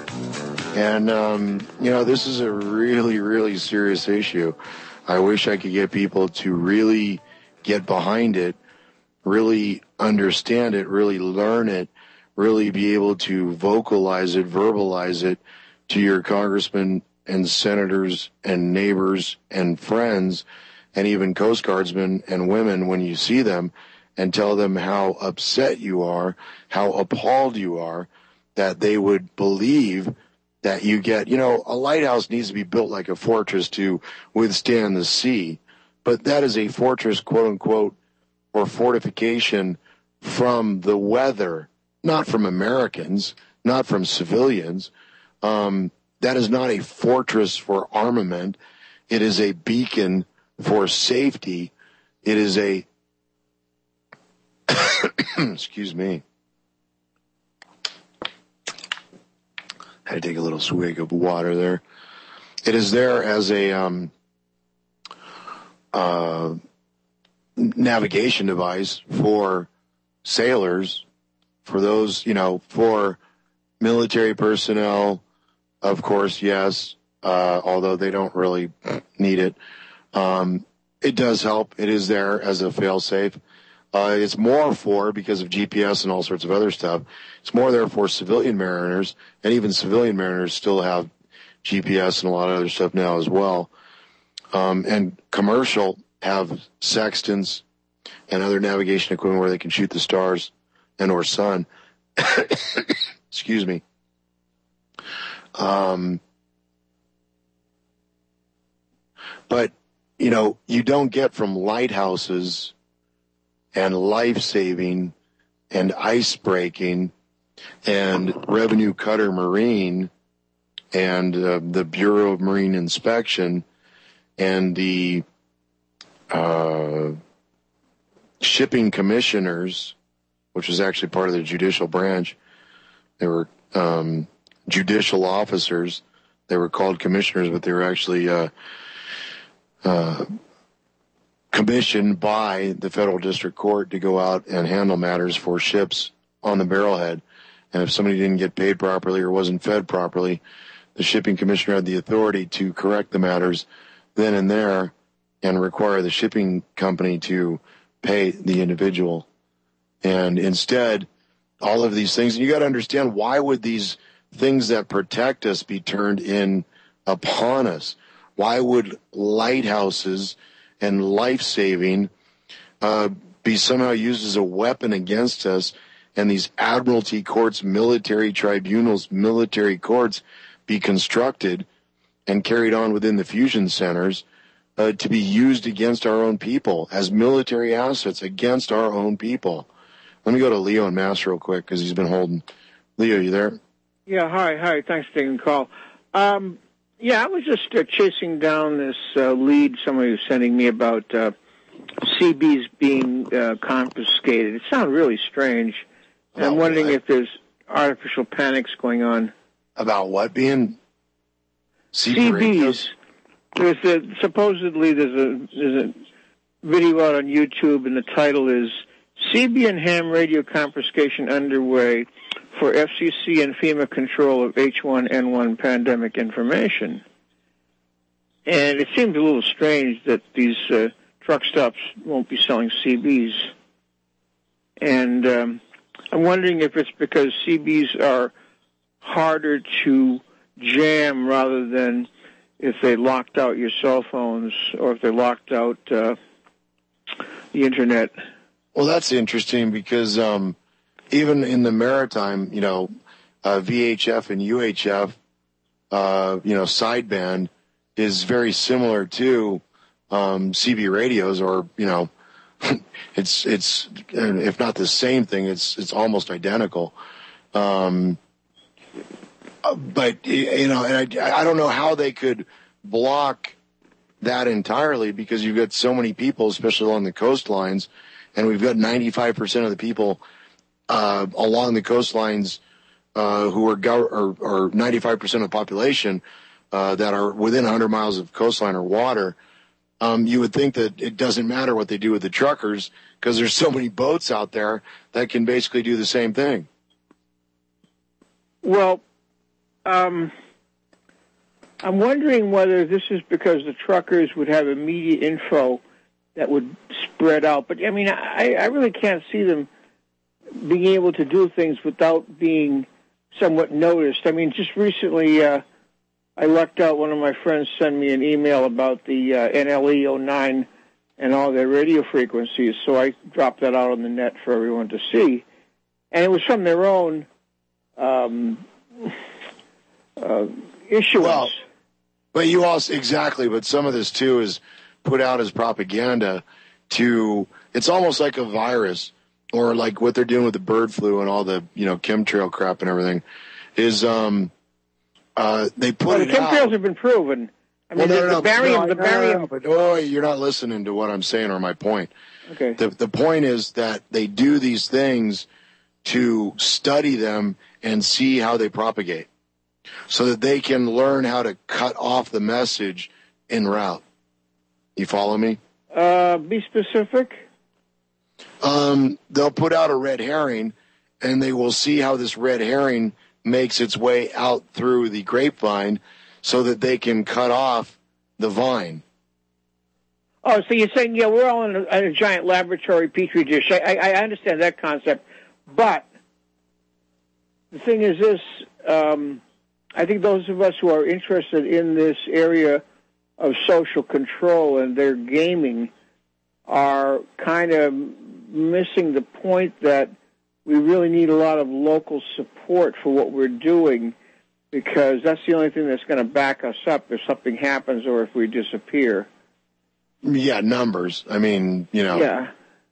And, um, you know, this is a really, really serious issue. I wish I could get people to really get behind it, really understand it, really learn it, really be able to vocalize it, verbalize it to your congressmen and senators and neighbors and friends and even Coast Guardsmen and women when you see them, and tell them how upset you are, how appalled you are, that they would believe that you get, you know, a lighthouse needs to be built like a fortress to withstand the sea, but that is a fortress, quote unquote, or fortification from the weather, not from Americans, not from civilians. Um, that is not a fortress for armament. It is a beacon for safety. It is a, excuse me, I had to take a little swig of water there. It is there as a um, uh, navigation device for sailors, for those, you know, for military personnel, of course, yes, uh, although they don't really need it. Um, it does help. It is there as a fail-safe. Uh, it's more for, because of G P S and all sorts of other stuff, it's more there for civilian mariners, and even civilian mariners still have G P S and a lot of other stuff now as well. Um, and commercial have sextants and other navigation equipment where they can shoot the stars and or sun. Excuse me. Um, but, you know, you don't get from lighthouses and life-saving and ice-breaking and Revenue Cutter Marine and uh, the Bureau of Marine Inspection and the uh, shipping commissioners, which was actually part of the judicial branch. They were um, judicial officers. They were called commissioners, but they were actually uh, uh, commissioned by the federal district court to go out and handle matters for ships on the barrelhead. And if somebody didn't get paid properly or wasn't fed properly, the shipping commissioner had the authority to correct the matters then and there and require the shipping company to pay the individual. And instead, all of these things, and you got to understand, why would these things that protect us be turned in upon us? Why would lighthouses and life-saving uh, be somehow used as a weapon against us, and these admiralty courts, military tribunals, military courts be constructed and carried on within the fusion centers uh, to be used against our own people as military assets against our own people? Let me go to Leo and Mass real quick because he's been holding. Leo, you there? Yeah, hi, hi. Thanks for taking the call. Um, yeah, I was just uh, chasing down this uh, lead somebody was sending me about uh, C Bs being uh, confiscated. It sounded really strange. And I'm wondering what? if there's artificial panics going on. About what being? C B C Bs. radios? There's a, supposedly there's a there's a video out on YouTube, and the title is C B and ham radio confiscation underway for F C C and FEMA control of H one N one pandemic information. And it seems a little strange that these uh, truck stops won't be selling C Bs. And um, I'm wondering if it's because C Bs are harder to jam rather than if they locked out your cell phones or if they locked out uh, the Internet. Well, that's interesting because um, even in the maritime, you know, uh, V H F and U H F, uh, you know, sideband is very similar to um, C B radios, or, you know, it's, it's, if not the same thing, it's, it's almost identical. Um, but, you know, and I, I don't know how they could block that entirely because you've got so many people, especially along the coastlines, and we've got ninety-five percent of the people uh, along the coastlines uh, who are, gov- or, or ninety-five percent of the population uh, that are within one hundred miles of coastline or water. Um, you would think that it doesn't matter what they do with the truckers because there's so many boats out there that can basically do the same thing. Well, um, I'm wondering whether this is because the truckers would have immediate info that would spread out. But, I mean, I, I really can't see them being able to do things without being somewhat noticed. I mean, just recently uh, I lucked out. One of my friends sent me an email about the uh, N L E oh nine and all their radio frequencies, so I dropped that out on the net for everyone to see. And it was from their own um, uh, issuance. Well, but you also, exactly, but some of this, too, is put out as propaganda to, it's almost like a virus, or like what they're doing with the bird flu and all the, you know, chemtrail crap and everything, is um, uh, they put well, it the chemtrails out. have been proven. I mean, well, no, the, no, the barium, no, the no, barium. no, no, but oh, you're not listening to what I'm saying or my point. Okay. The the point is that they do these things to study them and see how they propagate, so that they can learn how to cut off the message en route. You follow me? Uh, be specific. Um, they'll put out a red herring, and they will see how this red herring makes its way out through the grapevine so that they can cut off the vine. Oh, so you're saying, yeah, we're all in a, in a giant laboratory petri dish. I, I, I understand that concept. But the thing is this, um, I think those of us who are interested in this area of social control and their gaming are kind of missing the point that we really need a lot of local support for what we're doing, because that's the only thing that's going to back us up if something happens or if we disappear. Yeah, numbers. I mean, you know. Yeah.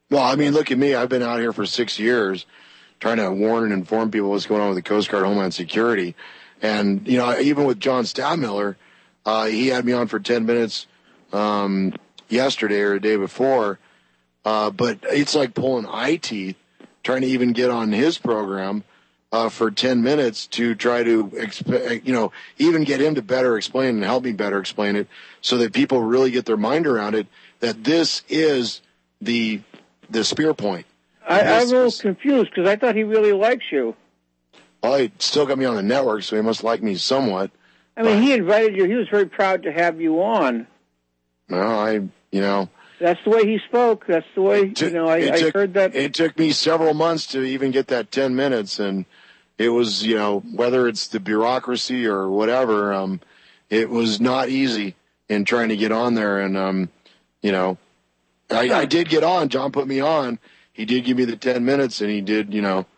Well, I mean, look at me. I've been out here for six years trying to warn and inform people what's going on with the Coast Guard Homeland Security. And, you know, even with John Stadmiller, uh, he had me on for ten minutes um, yesterday or the day before. Uh, but it's like pulling eye teeth trying to even get on his program uh, for ten minutes to try to, exp- you know, even get him to better explain and help me better explain it so that people really get their mind around it, that this is the the spear point. I, I'm a little confused because I thought he really likes you. Well, he still got me on the network, so he must like me somewhat. I mean, he invited you. He was very proud to have you on. Well, I, you know. That's the way he spoke. That's the way, Took, you know, I, I took, heard that. It took me several months to even get that ten minutes, and it was, you know, whether it's the bureaucracy or whatever, um, it was not easy in trying to get on there. And, um, you know, I, I did get on. John put me on. He did give me the ten minutes, and he did, you know,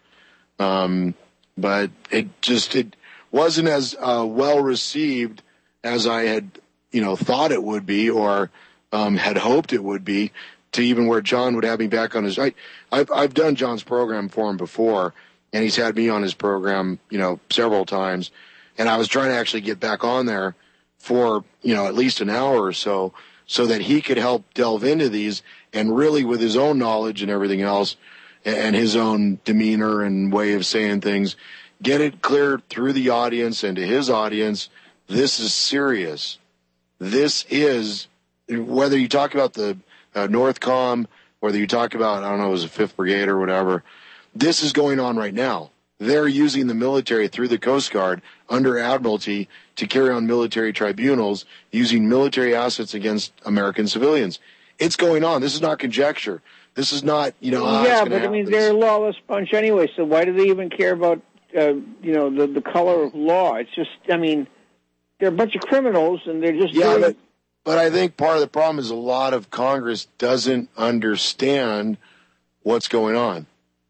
um, but it just, it wasn't as uh, well received as I had, you know, thought it would be or um, had hoped it would be, to even where John would have me back on his, I, I've, I've done John's program for him before, and he's had me on his program, you know, several times, and I was trying to actually get back on there for, you know, at least an hour or so, so that he could help delve into these and really with his own knowledge and everything else and his own demeanor and way of saying things, get it clear through the audience and to his audience. This is serious. This is, whether you talk about the uh, Northcom, whether you talk about, I don't know, it was the fifth Brigade or whatever, this is going on right now. They're using the military through the Coast Guard under Admiralty to carry on military tribunals using military assets against American civilians. It's going on. This is not conjecture. This is not, you know, ah, yeah, but I mean, they're a lawless bunch anyway, so why do they even care about, uh, you know, the, the color of law? It's just, I mean, they're a bunch of criminals, and they're just yeah, doing... but, but I think part of the problem is a lot of Congress doesn't understand what's going on.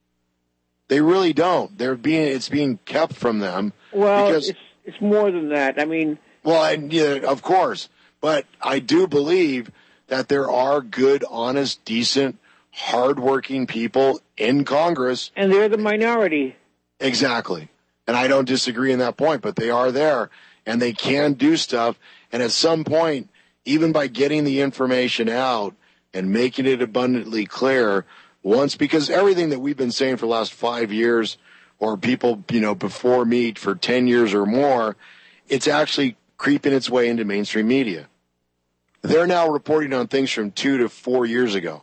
They really don't. They're being, it's being kept from them. Well, because, it's it's more than that. I mean... Well, and, yeah, of course. But I do believe that there are good, honest, decent, hardworking people in Congress. And they're the minority. Exactly. And I don't disagree in that point, but they are there, and they can do stuff. And at some point, even by getting the information out and making it abundantly clear, once, because everything that we've been saying for the last five years, or people, you know, before me for ten years or more, it's actually creeping its way into mainstream media. They're now reporting on things from two to four years ago.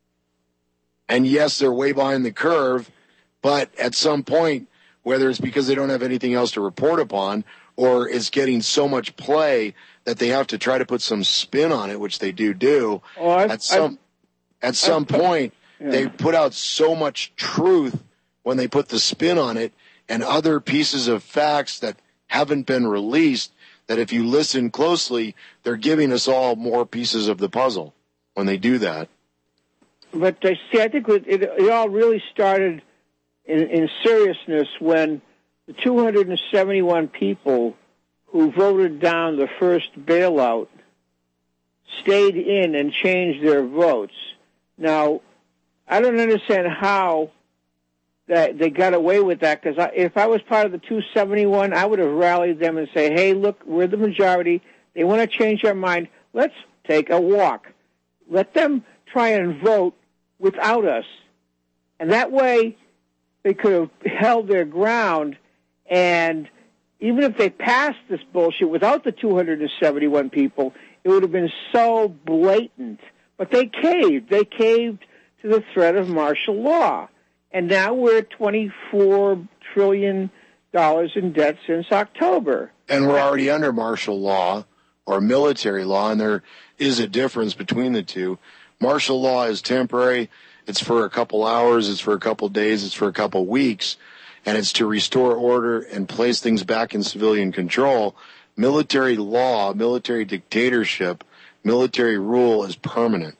And yes, they're way behind the curve, but at some point, whether it's because they don't have anything else to report upon, or it's getting so much play that they have to try to put some spin on it, which they do do, oh, I've, at some, I've, at some I've, point, yeah. they put out so much truth when they put the spin on it and other pieces of facts that haven't been released, that if you listen closely, they're giving us all more pieces of the puzzle when they do that. But uh, see, I think it, it, it all really started in, in seriousness when the two hundred seventy-one people who voted down the first bailout stayed in and changed their votes. Now, I don't understand how that they got away with that, because if I was part of the two seventy-one, I would have rallied them and say, hey, look, we're the majority. They want to change their mind. Let's take a walk. Let them try and vote without us. And that way they could have held their ground, and even if they passed this bullshit without the two hundred seventy-one people, it would have been so blatant. But they caved. They caved to the threat of martial law. And now we're at twenty-four trillion dollars in debt since October. And we're already under martial law or military law, and there is a difference between the two. Martial law is temporary. It's for a couple hours. It's for a couple days. It's for a couple weeks. And it's to restore order and place things back in civilian control. Military law, military dictatorship, military rule is permanent.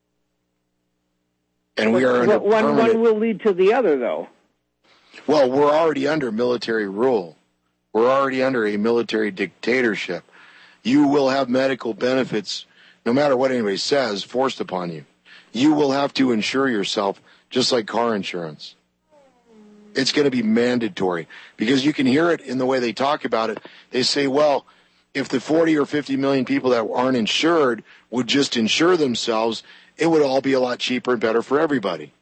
And we are under one, permanent... one will lead to the other, though. Well, we're already under military rule. We're already under a military dictatorship. You will have medical benefits, no matter what anybody says, forced upon you. you will have to insure yourself just like car insurance. It's going to be mandatory because you can hear it in the way they talk about it. They say, well, if the forty or fifty million people that aren't insured would just insure themselves, it would all be a lot cheaper and better for everybody.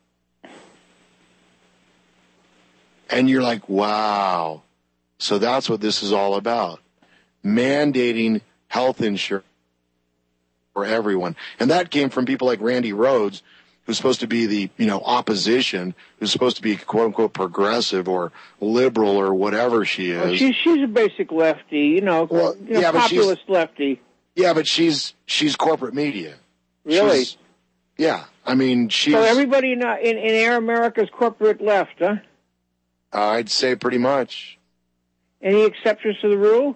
And you're like, wow. So that's what this is all about. Mandating health insurance for everyone. And that came from people like Randy Rhodes, who's supposed to be the, you know, opposition, who's supposed to be quote unquote progressive or liberal or whatever she is. Well, she's she's a basic lefty, you know, well, you know yeah, populist lefty. Yeah, but she's she's corporate media. Really? She's, yeah, I mean, she's. So everybody in, in in Air America's corporate left, huh? Uh, I'd say pretty much. Any exceptions to the rule?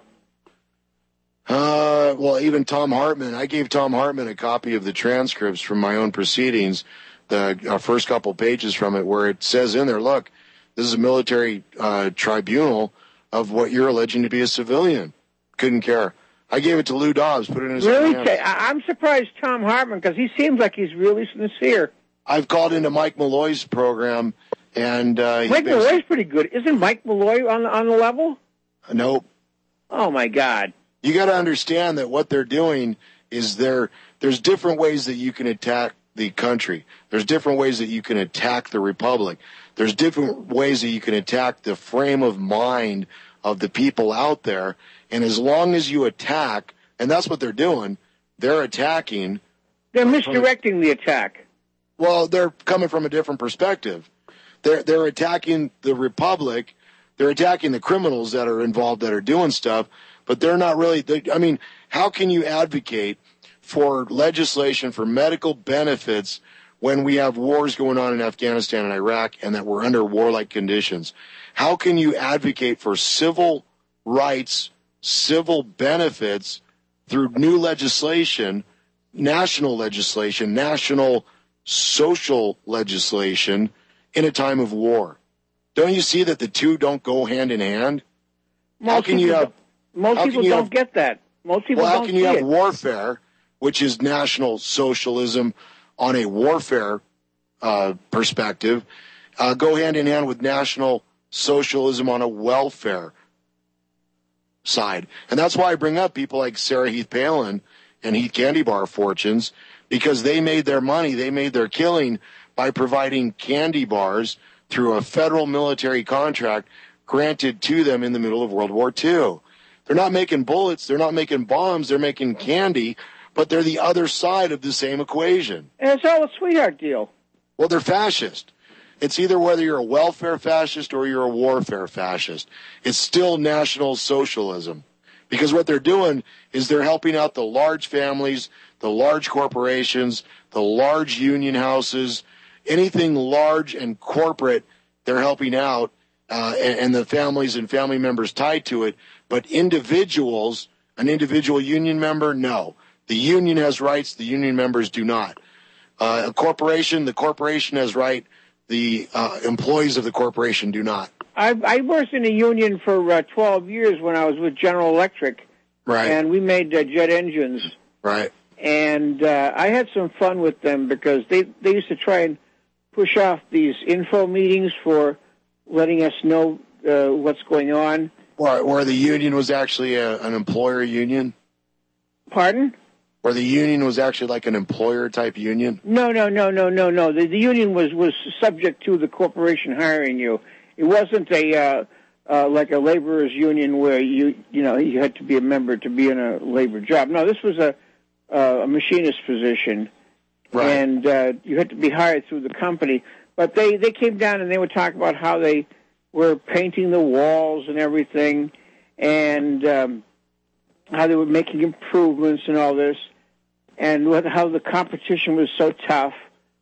Uh, well, even Tom Hartman. I gave Tom Hartman a copy of the transcripts from my own proceedings, the uh, first couple pages from it, where it says in there, look, this is a military uh, tribunal of what you're alleging to be a civilian. Couldn't care. I gave it to Lou Dobbs, put it in his really? hands. I- I'm surprised Tom Hartman, because he seems like he's really sincere. I've called into Mike Malloy's program, and uh, Mike Malloy's pretty good. Isn't Mike Malloy on the, on the level? Nope. Oh, my God. You got to understand that what they're doing is they're, there's different ways that you can attack the country. There's different ways that you can attack the republic. There's different ways that you can attack the frame of mind of the people out there. And as long as you attack, and that's what they're doing, they're attacking. They're misdirecting the attack. Well, they're coming from a different perspective. They're, they're attacking the republic. They're attacking the criminals that are involved that are doing stuff. But they're not really, they, I mean, how can you advocate for legislation for medical benefits when we have wars going on in Afghanistan and Iraq and that we're under warlike conditions? How can you advocate for civil rights, civil benefits through new legislation, national legislation, national social legislation in a time of war? Don't you see that the two don't go hand in hand? How can you have... Most people don't have, get that. Most people well, how don't can you see have it. warfare, which is national socialism on a warfare uh, perspective, uh, go hand in hand with national socialism on a welfare side? And that's why I bring up people like Sarah Heath Palin and Heath Candy Bar Fortunes, because they made their money, they made their killing by providing candy bars through a federal military contract granted to them in the middle of World War Two. They're not making bullets, they're not making bombs, they're making candy, but they're the other side of the same equation. And it's all a sweetheart deal. Well, they're fascist. It's either whether you're a welfare fascist or you're a warfare fascist. It's still national socialism. Because what they're doing is they're helping out the large families, the large corporations, the large union houses, anything large and corporate, they're helping out, uh, and, and the families and family members tied to it. But individuals, an individual union member, no. The union has rights, the union members do not. Uh, a corporation, the corporation has right, the uh, employees of the corporation do not. I, I worked in a union for uh, twelve years when I was with General Electric. Right. And we made uh, jet engines. Right. And uh, I had some fun with them because they, they used to try and push off these info meetings for letting us know uh, what's going on. Where, where the union was actually a, an employer union? Pardon? Where the union was actually like an employer-type union? No, no, no, no, no, no. The, the union was, was subject to the corporation hiring you. It wasn't a uh, uh, like a laborers' union where you you know you had to be a member to be in a labor job. No, this was a uh, a machinist position, right. and uh, you had to be hired through the company. But they, they came down and they would talk about how they were painting the walls and everything, and um, how they were making improvements and all this, and what, how the competition was so tough.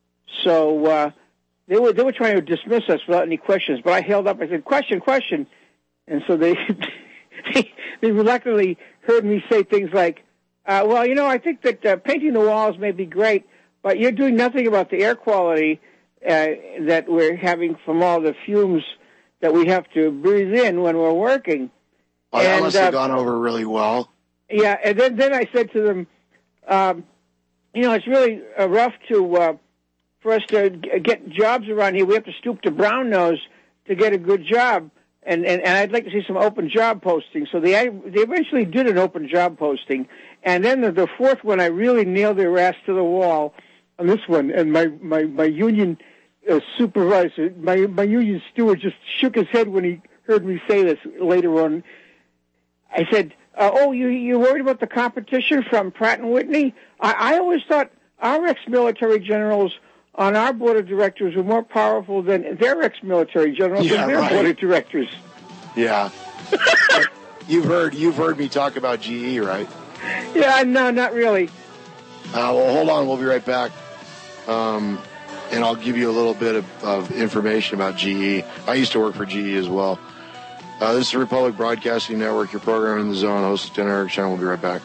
So uh, they were they were trying to dismiss us without any questions. But I held up. I said, "Question, question," and so they they, they reluctantly heard me say things like, uh, "Well, you know, I think that uh, painting the walls may be great, but you're doing nothing about the air quality uh, that we're having from all the fumes that we have to breathe in when we're working." Oh, that and, must have uh, gone over really well. Yeah, and then, then I said to them, um, you know, it's really uh, rough to uh, for us to g- get jobs around here, we have to stoop to brown nose to get a good job. And, and, and I'd like to see some open job postings. So they they eventually did an open job posting. And then the, the fourth one, I really nailed their ass to the wall on this one. And my, my, my union uh, supervisor, my, my union steward just shook his head when he heard me say this later on. I said, uh, oh, you, you worried about the competition from Pratt and Whitney? I, I always thought our ex-military generals on our board of directors were more powerful than their ex-military generals Yeah, on their right. board of directors. Yeah. you've heard you've heard me talk about G E, right? Yeah, no, not really. Uh, well, hold on. We'll be right back. Um, and I'll give you a little bit of, of information about G E. I used to work for G E as well. Uh, this is the Republic Broadcasting Network, your program in the zone, hosted by Eric Sean. We'll be right back.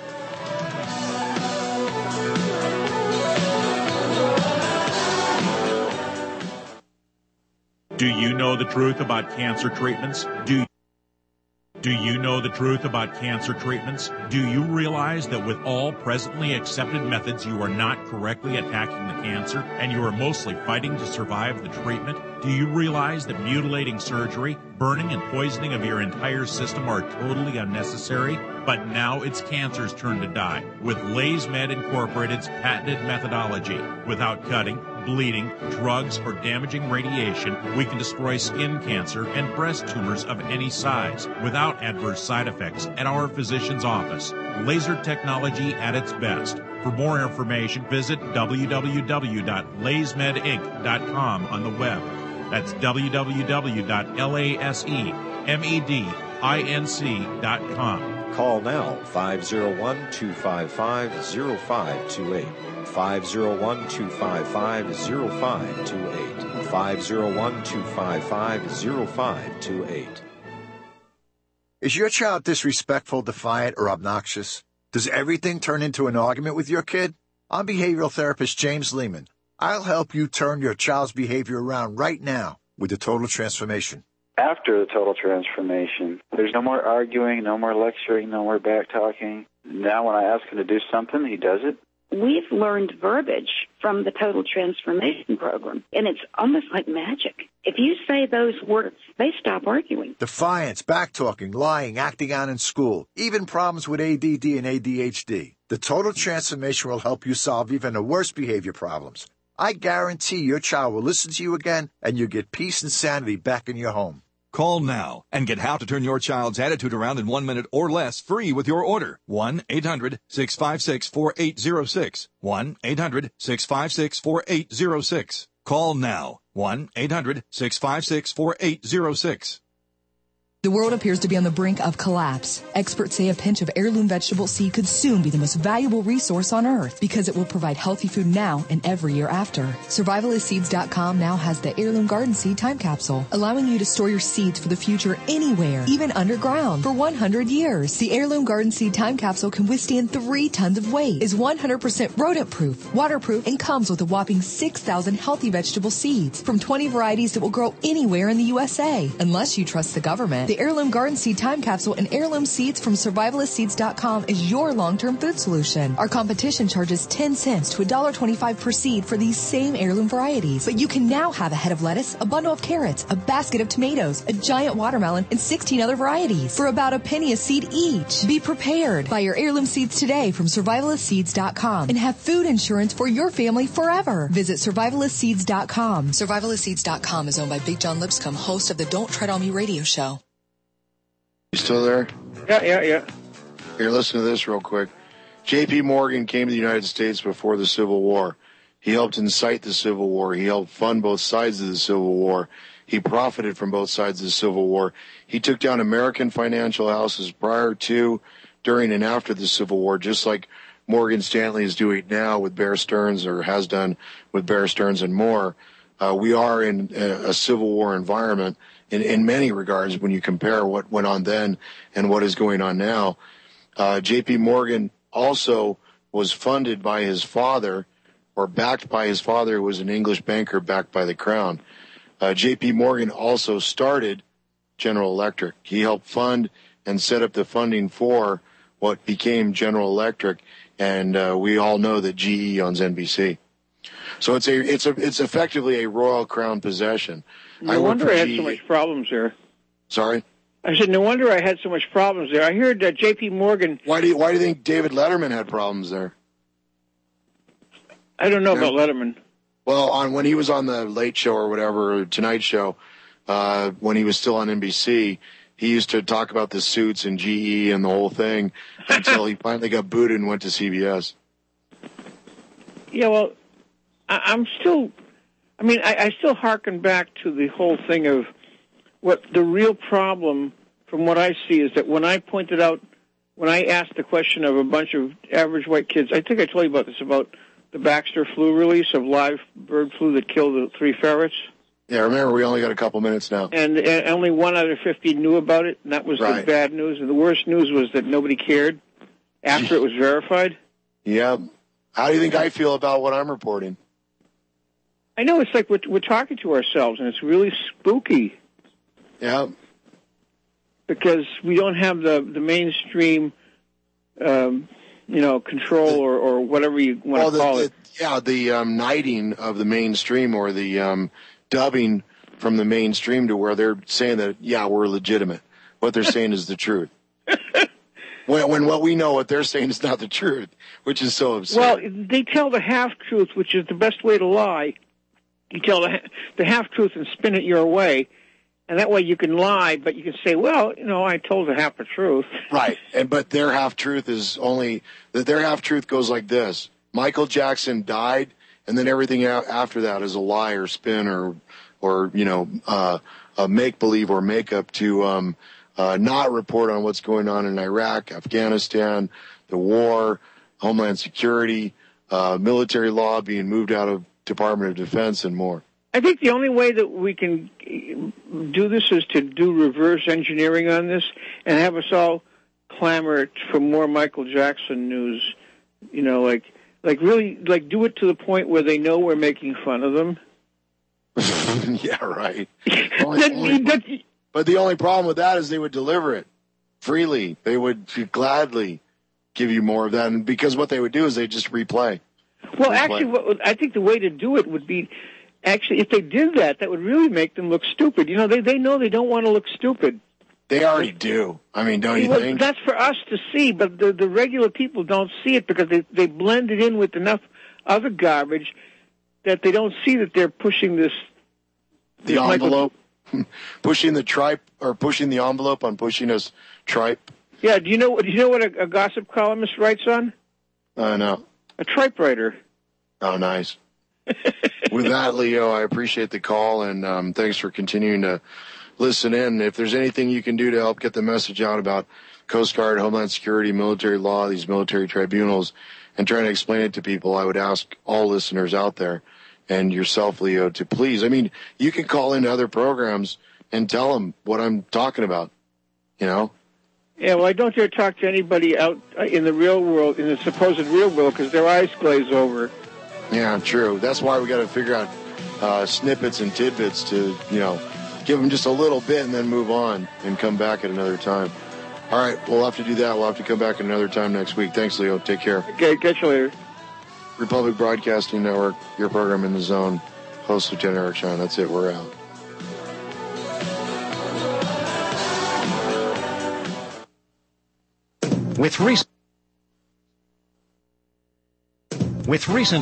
Do you know the truth about cancer treatments? Do Do you know the truth about cancer treatments? Do you realize that with all presently accepted methods, you are not correctly attacking the cancer and you are mostly fighting to survive the treatment? Do you realize that mutilating surgery, burning and poisoning of your entire system are totally unnecessary? But now it's cancer's turn to die with LaysMed Incorporated's patented methodology. Without cutting, bleeding, drugs, or damaging radiation, we can destroy skin cancer and breast tumors of any size without adverse side effects at our physician's office. Laser technology at its best. For more information, visit w w w dot laysmed inc dot com on the web. That's w w w dot laysmed inc dot com. Call now, five oh one, two five five, oh five two eight. five oh one, two five five, oh five two eight. five oh one, two five five, oh five two eight. Is your child disrespectful, defiant, or obnoxious? Does everything turn into an argument with your kid? I'm behavioral therapist James Lehman. I'll help you turn your child's behavior around right now with the Total Transformation. After the total transformation, there's no more arguing, no more lecturing, no more back-talking. Now when I ask him to do something, he does it. We've learned verbiage from the Total Transformation Program, and it's almost like magic. If you say those words, they stop arguing. Defiance, back-talking, lying, acting out in school, even problems with A D D and A D H D. The Total Transformation will help you solve even the worst behavior problems. I guarantee your child will listen to you again, and you'll get peace and sanity back in your home. Call now and get how to turn your child's attitude around in one minute or less free with your order. one eight hundred, six five six, four eight zero six. one eight hundred, six five six, four eight zero six. Call now. one eight hundred, six five six, four eight zero six. The world appears to be on the brink of collapse. Experts say a pinch of heirloom vegetable seed could soon be the most valuable resource on earth because it will provide healthy food now and every year after. Survivalist Seeds dot com now has the Heirloom Garden Seed Time Capsule, allowing you to store your seeds for the future anywhere, even underground, for one hundred years. The Heirloom Garden Seed Time Capsule can withstand three tons of weight, is one hundred percent rodent-proof, waterproof, and comes with a whopping six thousand healthy vegetable seeds from twenty varieties that will grow anywhere in the U S A, unless you trust the government. The Heirloom Garden Seed Time Capsule and heirloom seeds from Survivalist Seeds dot com is your long-term food solution. Our competition charges ten cents to one dollar twenty-five per seed for these same heirloom varieties. But you can now have a head of lettuce, a bundle of carrots, a basket of tomatoes, a giant watermelon, and sixteen other varieties for about a penny a seed each. Be prepared. Buy your heirloom seeds today from Survivalist Seeds dot com and have food insurance for your family forever. Visit Survivalist Seeds dot com. Survivalist Seeds dot com is owned by Big John Lipscomb, host of the Don't Tread on Me radio show. You still there? Yeah, yeah, yeah. Here, listen to this real quick. J P. Morgan came to the United States before the Civil War. He helped incite the Civil War. He helped fund both sides of the Civil War. He profited from both sides of the Civil War. He took down American financial houses prior to, during, and after the Civil War, just like Morgan Stanley is doing now with Bear Stearns, or has done with Bear Stearns and more. Uh, we are in a, a Civil War environment in, in many regards when you compare what went on then and what is going on now. Uh, J P. Morgan also was funded by his father, or backed by his father, who was an English banker backed by the Crown. Uh, J P. Morgan also started General Electric. He helped fund and set up the funding for what became General Electric, and uh, we all know that G E owns N B C. So it's a it's a it's effectively a royal crown possession. No I work wonder for I had G E. so much problems there. Sorry? I said, no wonder I had so much problems there. I heard that J P Morgan... Why do you, why do you think David Letterman had problems there? I don't know Yeah. about Letterman. Well, on when he was on the Late Show or whatever, or Tonight Show, uh, when he was still on N B C, he used to talk about the suits and G E and the whole thing until he finally got booted and went to C B S. Yeah, well, I, I'm still... I mean, I, I still hearken back to the whole thing of what the real problem, from what I see, is that when I pointed out, when I asked the question of a bunch of average white kids, I think I told you about this, about the Baxter flu release of live bird flu that killed the three ferrets. Yeah, remember, we only got a couple minutes now. And, and only one out of fifty knew about it, and that was Right. the bad news. And the worst news was that nobody cared after it was verified. Yeah. How do you think I feel about what I'm reporting? I know, it's like we're, we're talking to ourselves, and it's really spooky. Yeah. Because we don't have the, the mainstream, um, you know, control or, or whatever you want Well, to the, call the, it. yeah, the um, knighting of the mainstream or the um, dubbing from the mainstream to where they're saying that, yeah, we're legitimate. What they're saying is the truth. when, when what we know, what they're saying is not the truth, which is so absurd. Well, they tell the half-truth, which is the best way to lie. You tell the, the half-truth and spin it your way, and that way you can lie, but you can say, well, you know, I told the half the truth. Right, and but their half-truth is only, that their half-truth goes like this. Michael Jackson died, and then everything a- after that is a lie or spin or, or you know, uh, a make-believe or make-up to um, uh, not report on what's going on in Iraq, Afghanistan, the war, Homeland Security, uh, military law being moved out of Department of Defense, and more. I think the only way that we can do this is to do reverse engineering on this and have us all clamor for more Michael Jackson news. You know, like, like really, like do it to the point where they know we're making fun of them. Yeah, right. Only, only, but the only problem with that is they would deliver it freely. They would gladly give you more of that, and because what they would do is they just replay. Well, replay. actually, what, I think the way to do it would be, actually, if they did that, that would really make them look stupid. You know, they they know they don't want to look stupid. They already do. I mean, don't you well, think? That's for us to see, but the the regular people don't see it because they they blend it in with enough other garbage that they don't see that they're pushing this. The this envelope, Michael... pushing the tripe, or pushing the envelope on pushing us tripe. Yeah. Do you know? Do you know what a, a gossip columnist writes on? I uh, know. A tripe writer. Oh, nice. With that, Leo, I appreciate the call, and um, thanks for continuing to listen in. If there's anything you can do to help get the message out about Coast Guard, Homeland Security, military law, these military tribunals, and trying to explain it to people, I would ask all listeners out there and yourself, Leo, to please. I mean, you can call into other programs and tell them what I'm talking about, you know? Yeah, well, I don't dare talk to anybody out in the real world, in the supposed real world, because their eyes glaze over. Yeah, true. That's why we got to figure out uh, snippets and tidbits to, you know, give them just a little bit and then move on and come back at another time. All right, we'll have to do that. We'll have to come back at another time next week. Thanks, Leo. Take care. Okay, catch you later. Republic Broadcasting Network, your program in the zone. Host Lieutenant Eric Sean. That's it. We're out. With recent With recent